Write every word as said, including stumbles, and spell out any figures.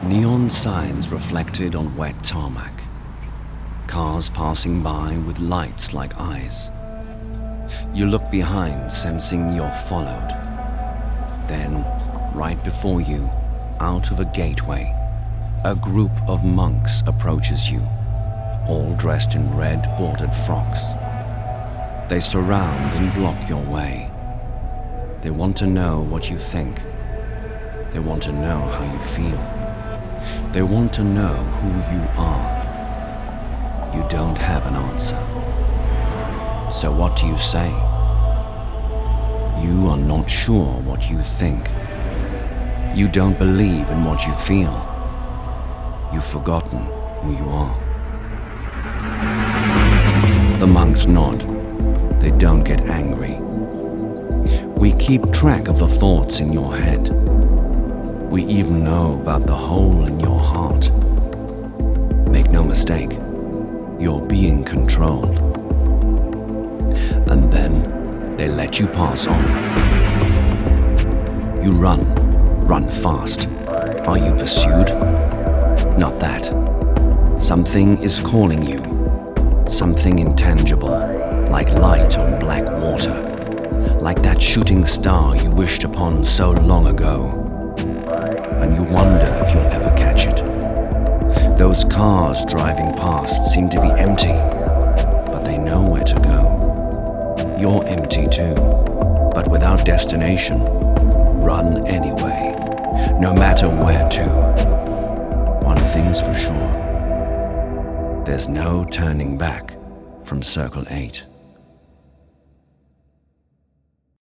Neon signs reflected on wet tarmac. Cars passing by with lights like eyes. You look behind, sensing you're followed. Then, right before you, out of a gateway, a group of monks approaches you, all dressed in red bordered frocks. They surround and block your way. They want to know what you think. They want to know how you feel. They want to know who you are. You don't have an answer. So what do you say? You are not sure what you think. You don't believe in what you feel. You've forgotten who you are. The monks nod. They don't get angry. We keep track of the thoughts in your head. We even know about the hole in your heart. Make no mistake, you're being controlled. And then they let you pass on. You run, run fast. Are you pursued? Not that. Something is calling you. Something intangible, like light on black water. Like that shooting star you wished upon so long ago. And you wonder if you'll ever catch it. Those cars driving past seem to be empty, but they know where to go. You're empty too, but without destination. Run anyway, no matter where to. One thing's for sure. There's no turning back from Circle eight.